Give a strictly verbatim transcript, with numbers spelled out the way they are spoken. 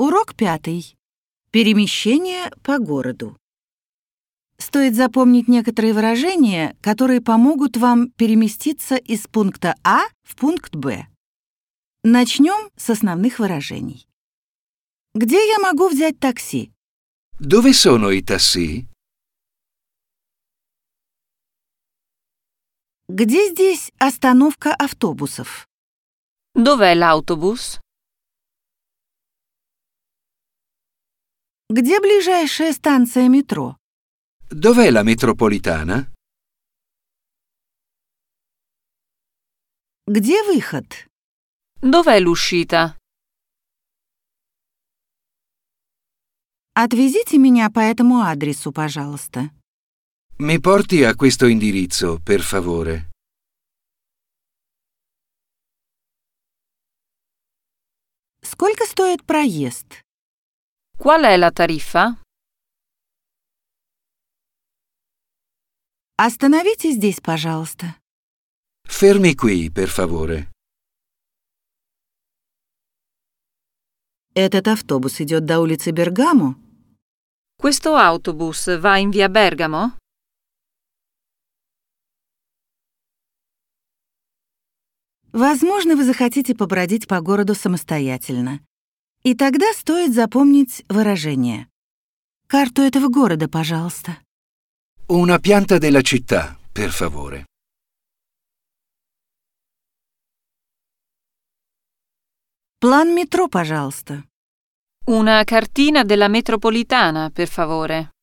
Урок пятый. Перемещение по городу. Стоит запомнить некоторые выражения, которые помогут вам переместиться из пункта А в пункт Б. Начнем с основных выражений. Где я могу взять такси? Dove sono i tassi? Где здесь остановка автобусов? Dov'è l'autobus? Где ближайшая станция метро? Dov'è la metropolitana? Где выход? Dov'è l'uscita? Отвезите меня по этому адресу, пожалуйста. Mi porti a questo indirizzo, per favore. Сколько стоит проезд? Qual è la tariffa? Остановите здесь, пожалуйста. Fermi qui, per favore. Этот автобус идет до улицы Бергамо? Questo autobus va in via Bergamo? Возможно, вы захотите побродить по городу самостоятельно. И тогда стоит запомнить выражение. Карту этого города, пожалуйста. Una pianta della città, per favore. План метро, пожалуйста. Una cartina della metropolitana, per favore.